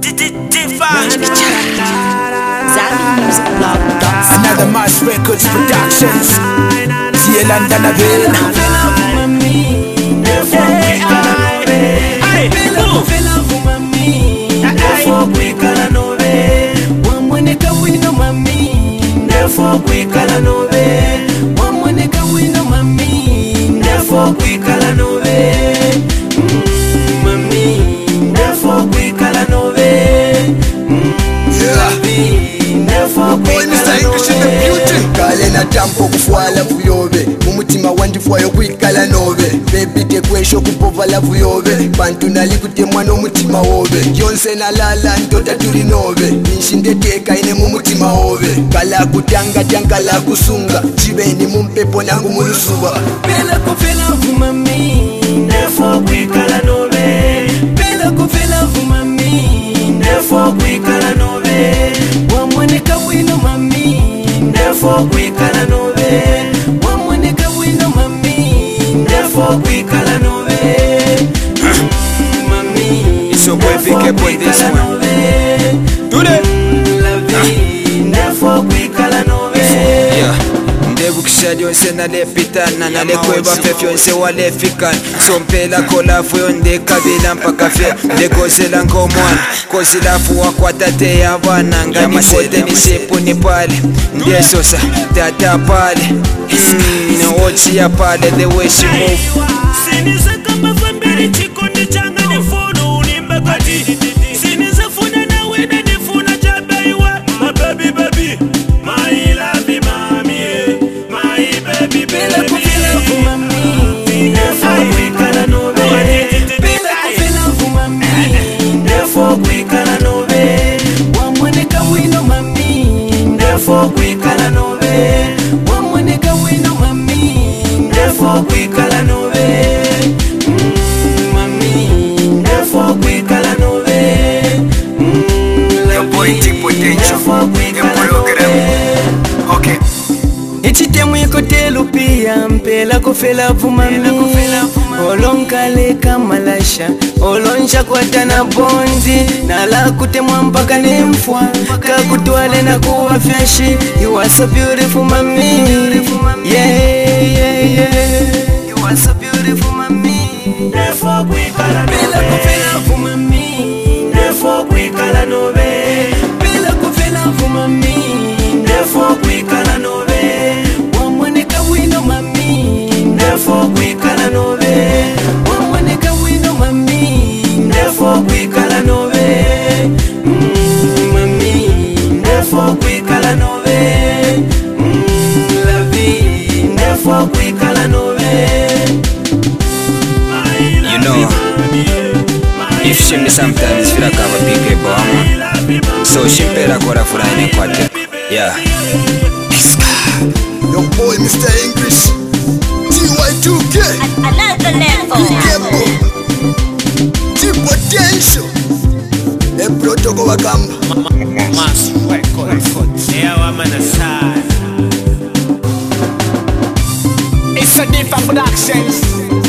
Another Mass Records Productions. Zealand and Avila. Boy, Mr. English in the beauty. Kale na tampo kufuala vuyobe mumutima wandifuayo kwikala nobe baby tekwesho kupova la vuyobe bantu nali kutemwa n'omutima wobe yonse nalala ntota tuli nobe ninshindeteka ine mumutima wobe kala kutanga la kusunga chibeni mumpepo nangu mulusuba pela kufela vumami nefo kwikala nobe pela kufela vumami nefo kwikala nobe wamwoneka wino mami nefo kwikala nobe wamwoneka wino mami nefo kwikala nobe mami It's your boy PK Boy this one. Today la vie nefo kwikala nobe yeah. Ndebukisha lyonse nalepitana nalekweba fe fyonse walefikana sompela kolafu yondekabila mpaka fe ndekozela ngomwana kozilafu wakwatate yabana nganifote nisipu nipale ndesosa tata pale ochi ya pale the way she move Siniza kama fambiri chikondi changa nifuno unimba kati Siniza funa na wena nifuna jabaiwa My baby baby My love mommy My baby pela baby kufela vumami nefo kwikala nobe pela kufela vumami nefo kwikala nobe wamwoneka wino mami nefo kwikala nobe wamwoneka wino mami nefo kwikala nobe mami nefo kwikala nobe Your boy T-Potential, okay. ichitemu ikotelu pia mpela kufela vumami olonkale kamalasha olonsha kwata na bonzi nala kutemwa mpaka nimfwa kakutwale na kuwa fyashi You are so beautiful mami yeah You are so beautiful mami Nefo kwikala pela kufela vumami Nefo kwikala nobe pela kufela vumami Nefo kwikala nobe wamwoneka wino mami Nefo kwikala nobe wamwoneka wino mami Nefo kwikala nobe mami Nefo kwikala nobe la vie Nefo kwikala nobe You know, if she me sometimes feel like I'm a big boy, so she better go to Friday quarter. Yeah. Your boy Mr. English TY2K Another level. T-Potential Eprotoko wakamba Mass Records. Yeah, I'm on the side. It's a different productions.